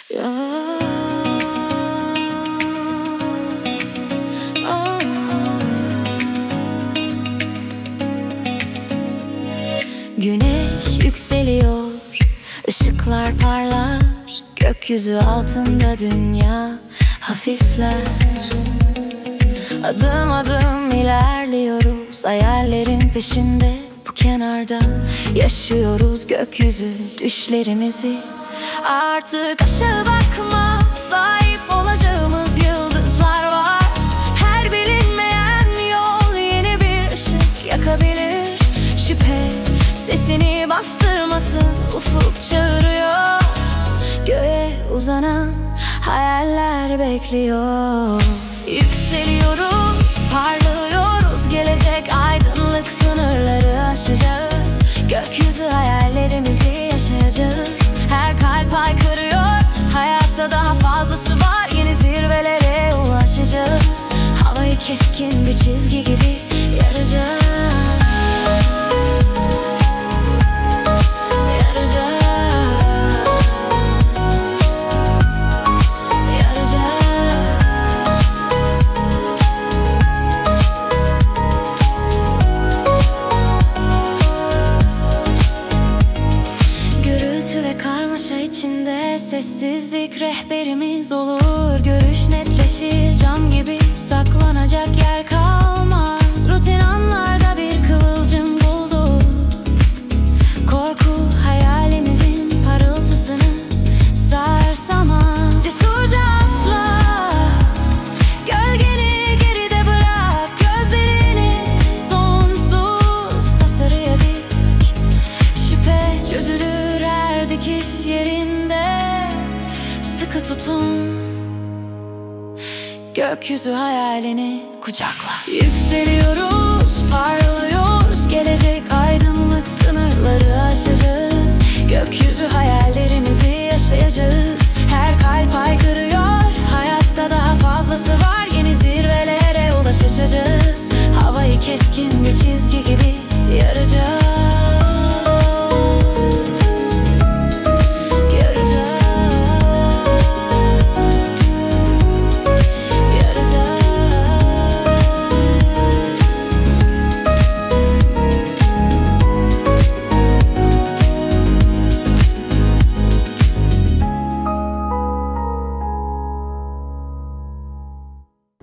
Güneş yükseliyor, ışıklar parlar, gökyüzü altında dünya hafifler. Adım adım ilerliyoruz, hayallerin peşinde. Bu kenarda yaşıyoruz gökyüzü düşlerimizi. Artık aşağı bakma, sahip olacağımız yıldızlar var. Her bilinmeyen yol yeni bir ışık yakabilir. Şüphe sesini bastırmasın, ufuk çağırıyor. Göğe uzanan hayaller bekliyor. Yükseliyoruz, parlıyoruz, gelecek aydınlık, sınırları aşacağız. Gökyüzü hayallerimizi yaşayacağız. Her kalp haykırıyor, hayatta daha fazlası var. Yeni zirvelere ulaşacağız. Havayı keskin bir çizgi gibi yaracağız. Karmaşa içinde sessizlik rehberimiz olur. Görüş netleşir, cam gibi saklanacak yer kalmaz. Rutin anlarda bir kıvılcım buldu. Korku hayalimizin parıltısını sarsamaz. Cesurca atla, gölgeni geride bırak. Gözlerini sonsuz tasarıya dik. Şüphe çözülür dikiş yerinde, sıkı tutun. Gökyüzü hayalini kucakla. Yükseliyoruz, parlıyoruz, gelecek aydınlık, sınırları aşacağız.